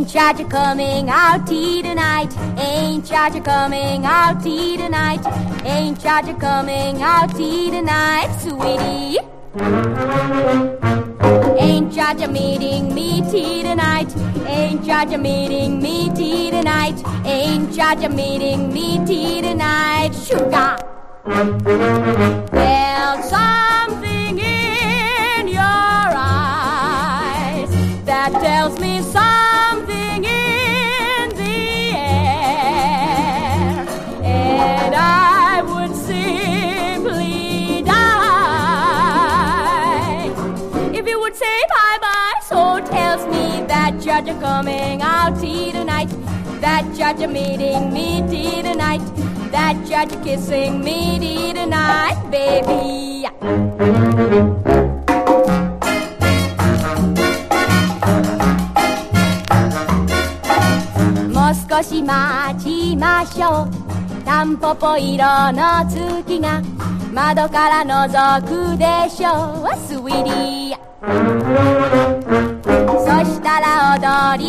Cha-cha coming out tonight? Ain't Cha-cha coming out tonight? Ain't Cha-cha coming out tonight, sweetie? Ain't Cha-cha meeting me tonight? Ain't Cha-cha meeting me tonight? Ain't Cha-cha meeting me tonight, sugar? There's something in your eyes that tells me something in the air, and I would simply die if you would say bye-bye. So tells me that Cha-cha coming out tonight, that Cha-cha meeting me tonight, that Cha-cha kissing me tonight, baby. もう少し待ちましょう。タンポポ色の月が窓から覗くでしょう、スウィーディー。そしたら踊り